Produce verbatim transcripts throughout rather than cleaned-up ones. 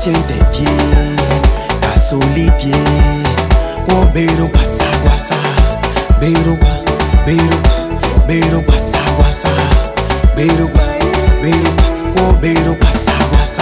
kachente kasolidie ko bero kwasa kwasa bero kwa bero kwa bero kwasa kwasa bero kwa bero ko bero kwasa kwasa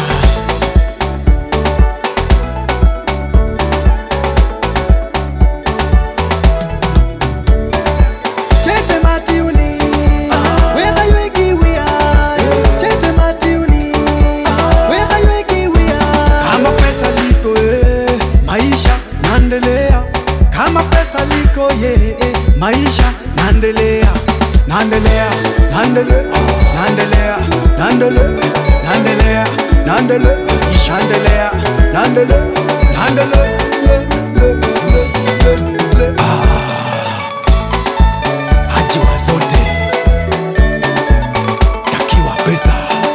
chete matiuni wega yegi wia chete matiuni wega yegi wia kama pesa liko eh maisha naendelea kama pesa liko ye maisha naendelea naendelea naendelea naendelea naendelea naendelea naendelea naendelea naendelea naendelea hajiwa zote takiwa pesa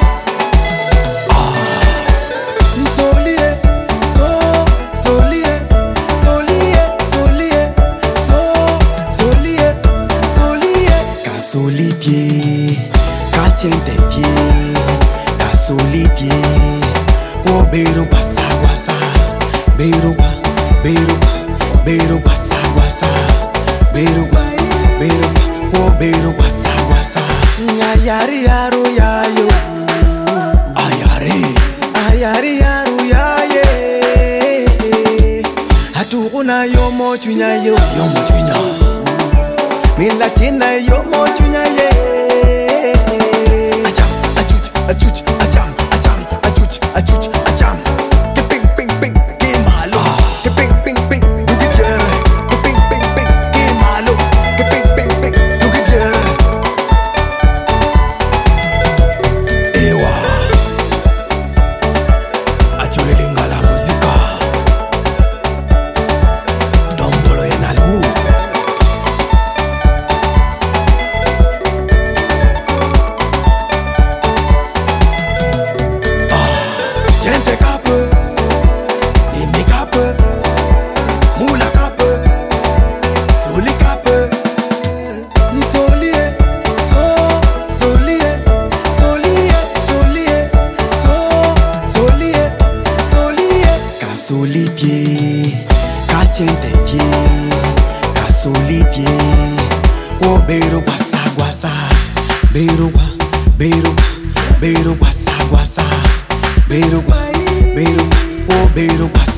solie so solie solie solie so solie solie kasolidie kachente kasolidie ko bero kwasa kwasa bero kwa bero kwa bero kwasa kwasa bero kwa bero ko bero kwasa kwasa nyayari yaro yayo ayari ayari yaro yaye hatukuna yomo chunya yo yomo chunya milatina yomo chunya ye acham achuch achuch acham acham achuch achuch acham ke ping ping ping ke malo ke ping ping ping du gidere ke ping ping ping ke malo ke ping ping ping du gidere ewa achole lingala muzika dombolo yenalu gente cape, imi cape, mula cape, soli cape, solie, so, solie, solie, solie, so, solie, solie, kasolidie, kachente kasolidie, ko bero kwasa kwasa, bero kwa, bero kwa, bero kwasa kwasa. Bero kwa, bero kwa, oh bero kwa.